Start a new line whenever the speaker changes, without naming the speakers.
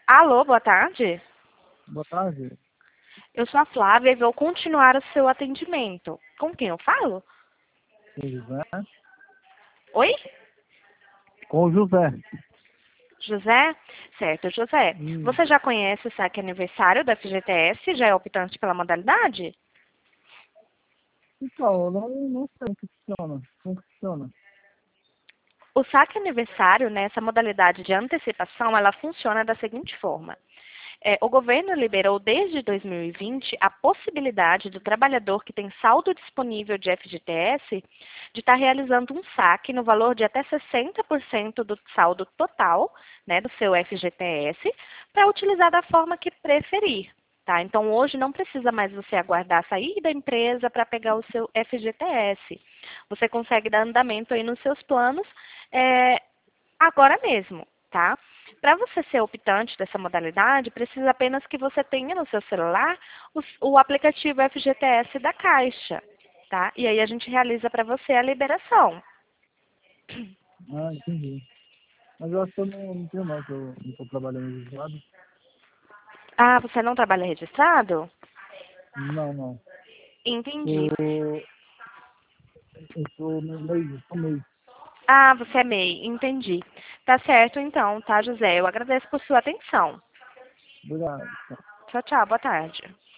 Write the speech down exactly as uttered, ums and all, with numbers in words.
Alô, boa tarde.
Boa tarde.
Eu sou a Flávia e vou continuar o seu atendimento. Com quem eu falo?
Com o José.
Oi?
Com o José.
José? Certo, José.
Hum.
Você já conhece o saque aniversário da F G T S? Já é optante pela modalidade?
Então, eu não, não sei como que funciona. Como que funciona?
O saque aniversário, nessa modalidade de antecipação, ela funciona da seguinte forma. É, o governo liberou desde dois mil e vinte a possibilidade do trabalhador que tem saldo disponível de F G T S de estar realizando um saque no valor de até sessenta por cento do saldo total, né, do seu F G T S, para utilizar da forma que preferir. Tá? Então, hoje não precisa mais você aguardar sair da empresa para pegar o seu F G T S. Você consegue dar andamento aí nos seus planos é, agora mesmo, tá? Para você ser optante dessa modalidade, precisa apenas que você tenha no seu celular o, o aplicativo F G T S da Caixa, tá? E aí a gente realiza para você a liberação.
Ah, entendi. Mas eu acho que eu não, não tenho não, que eu não estou trabalhando registrado.
Ah, você não trabalha registrado?
Não, não.
Entendi.
Eu, eu sou no meio, sou meio.
Ah, você é M E I, entendi. Tá certo então, tá, José? Eu agradeço por sua atenção.
Obrigado.
Tchau, tchau, boa tarde.